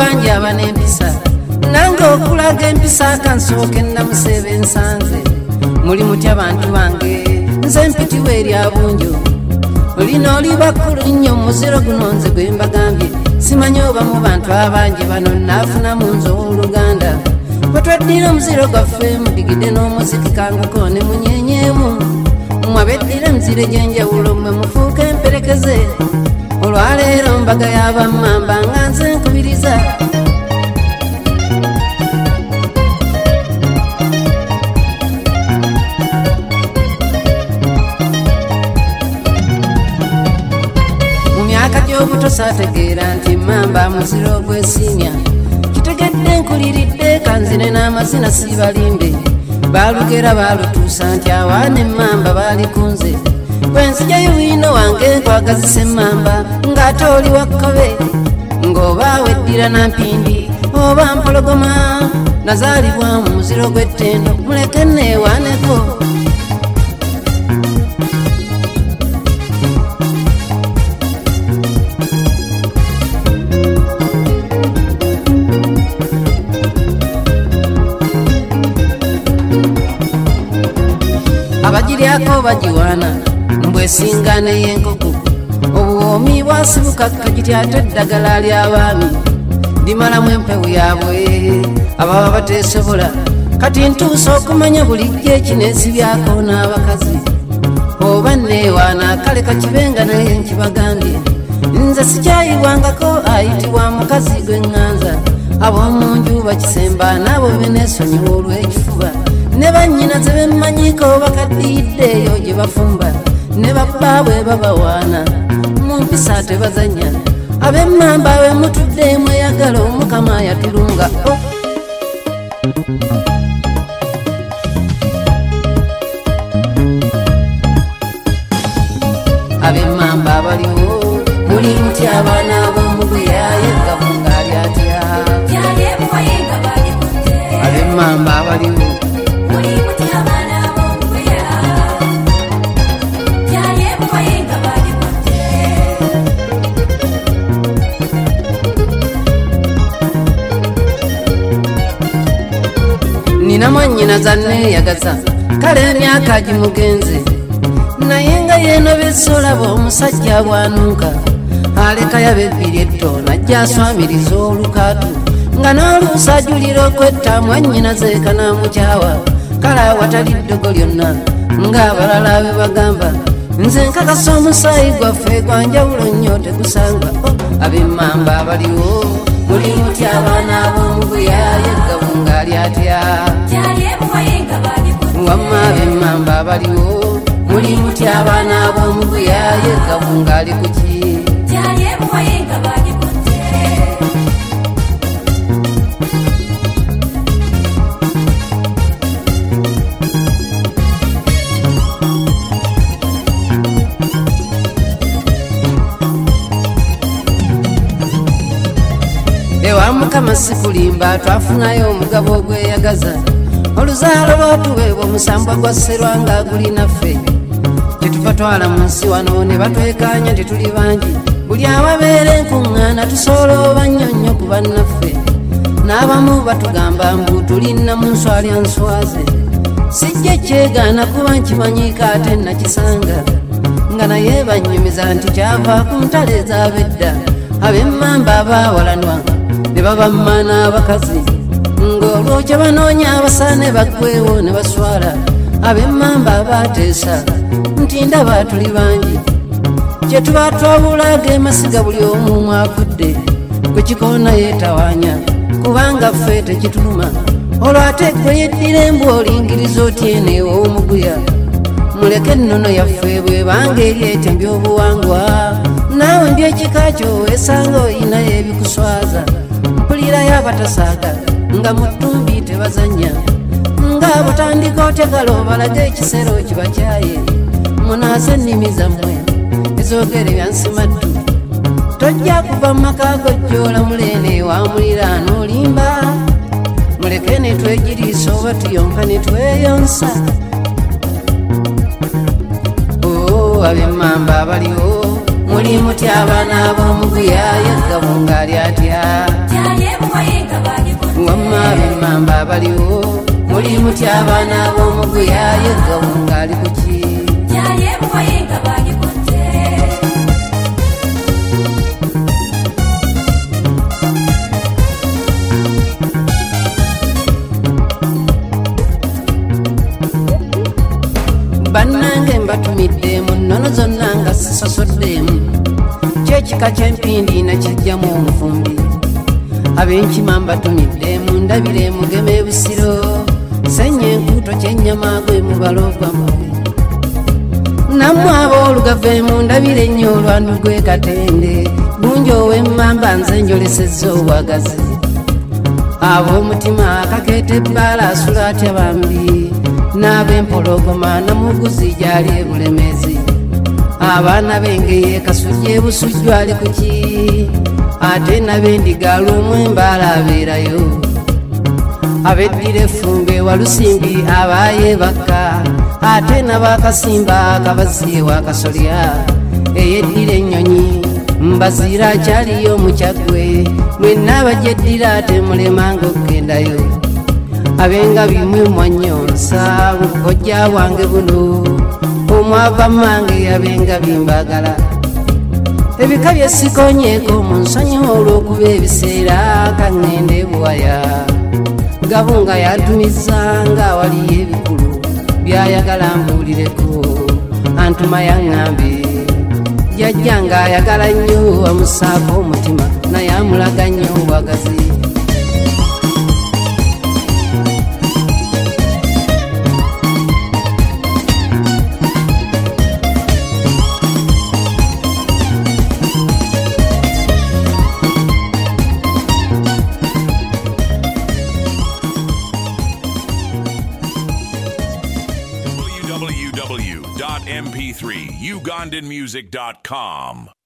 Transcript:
bangi abanempisa nange okulaga empisa kansooke namusebe ensanze muli mutya abantu bange nze mpitiwa erya bunjo olina oli bakulu nnyo muziro guno nze gwe mbagambye simanyi oba mu bantu abangi bano naafuna mu nze ow'oluganda bwe tweddira omuziro gwaffe mudigidde n'omuziki kanguko ne munyenyeemu mwabeddira emiziro egy'enjawulo mwe mufuuka emperekeze olwaleero mbaga y'abammamba nga nze nkubiriza obuto saategeera nti mamba muziro gwesiimya kitegedde nkuliridde kanzine n'amazina siibalimbe baalugera baalutuusa nti awaana emmamba baali kunze bwenzijayo wino wange nkwagazisa emmamba ng'ate oli wakkabe ng'oba weddira nampindi oba mpologoma nazaalibwa mu muziro gw'ettendo muleke neewaaneko abagiryako bagiwaana mbwesingane y'enkoko obuwoomi bwasibukakka gitya ate eddagala ly'abaami limalamu empewo yaabwe ababa bateesobola kati ntuusa okumanya bulijjo ekineesibyako n'abakazi oba neewaana kale kakibenga naye nkibagambye nze sikyayibwangako ayitibwa mukazi gw'eŋŋanza ab'omu nju bakisemba n'abo beneesonyiwa olw'ekifuba ne bannyina ze bemmanyiko bakaddiiddeeyo gye bafumba ne babbaabwe babawaana mu mpisa tebazanya ab'emmamba we mutudde mweyagala omukama yatulunga ab'emmamba abaliwo muli mutya abaana b'omuguyaye gabunga ali atya ab'emmamba abaliwo nina mwannyina zanneeyagaza kale emyaka gimugenze naye nga yeeno besolaba omusajja bwanuuka aleka yabebbiri etto najja aswamiriza olukaatu nga n'oluusi ajulira okwetta mwannyina zeeka n'amukyawa kale awatali ddogo lyonna ng'abalala be bagamba nze nkakasa omusaayi gwaffe gwanjawulo nnyo tegusanga ab'emmamba abaliwo muli mutya abaana b'omuguyaye gabunga ali atya wamma ab'emmamba abaliwo muli mutya abaana b'omuguyaye gabunga ali kuki ewa mukama sikulimba twafunayo omugabo ogweyagaza oluzaalo lwatuweebwa omusambwa gwa sserwanga gulinaffe kyetuva twala mu nsi wano ne batwekaanya tetuli bangi buli awabeera enkuŋŋaana tusobola oba nnyo nnyo ku bannaffe n'abamu batugamba mbu tulinna mu nswalya nswaze sijja ekyegaana kuba nkimanyiika ate nakisanga nga naye bannyumiza nti kyava ku ntale ez'abedda ab'emmamba abaawalanwa ne babamma n'abakazi ng'olwokya banoonya abasaane baggwewo ne baswala ab'emmamba abateesa nti ndaba tuli bangi kye tuba twabulaga emasiga buli omu mwafudde gwe kikoona yeetawaanya kubanga ffe tekituluma olwo ate gwe yeddira embwa olingiriza otyene ew'omuguya muleke ennono yaffe bwebanga eri etembya obuwangwa naawe mbyekika kyo esanga oyinayo ebikuswaza mpulirayo abatasaaga nga mu ttumbi tebazanya ng'abo tandika otegala obalaga ekisero kibakyaye munaase ennimi zammwe ezoogere byansimaddu tojja kuva mu maka gojjoola muleene wamuliraana olimba muleke ne twegiriisa oba tuyonka ne tweyonsa ab'emmamba abaliwo muli mutya abaana b'omuguyaye gabunga ali atya ab'emmamba baliwo muli mutya abaana b'omuguya yeggawunga ali ku ki yalyemuwayenga bagikutte bannange mbatumidde mu nnono zonna nga sisosoddeemu kyekika ky'empindi nakijjamu omufumbi ab'enkima mbatumidde mu ndabire mugema ebusiro senya enkuuto ky'ennyama gwe mubala ogwamawe nammwe ab'olugave mu ndabire ennyo olwandu gwe katende bungi ow'emmamba nze njolesezza obwagazi ab'omutima akakeeta ebbaala asula atya bambi n'ab'empologoma namuguzi gyali ebulemezi abaana b'engeye kasujja ebusujju ali ku ki ate nab'endigaala omwembaala abeerayo abeddira effumbe walusimbi abaayebaka ate n'abakasimba akabazi ewakasolya eyeddira ennyonyi mbaziira akyaliyo omukyagwe mwenna abagyeddira ate mulemanga okugendayo abenga bimwe mwanyonsa bukojja bwange buno omwava mange abenga bimbagala ebika byesikonyeeko mu nsonyi olw'okuba ebiseera kaŋŋende buwaya gabunga yantumiza ng'awaliyo ebikulu byayagala mbuulireko antuma yaŋŋambe jjajja ng'ayagala nnyo amusaako omutima naye amulaga nnyo obwagazi www.mp3ugandanmusic.com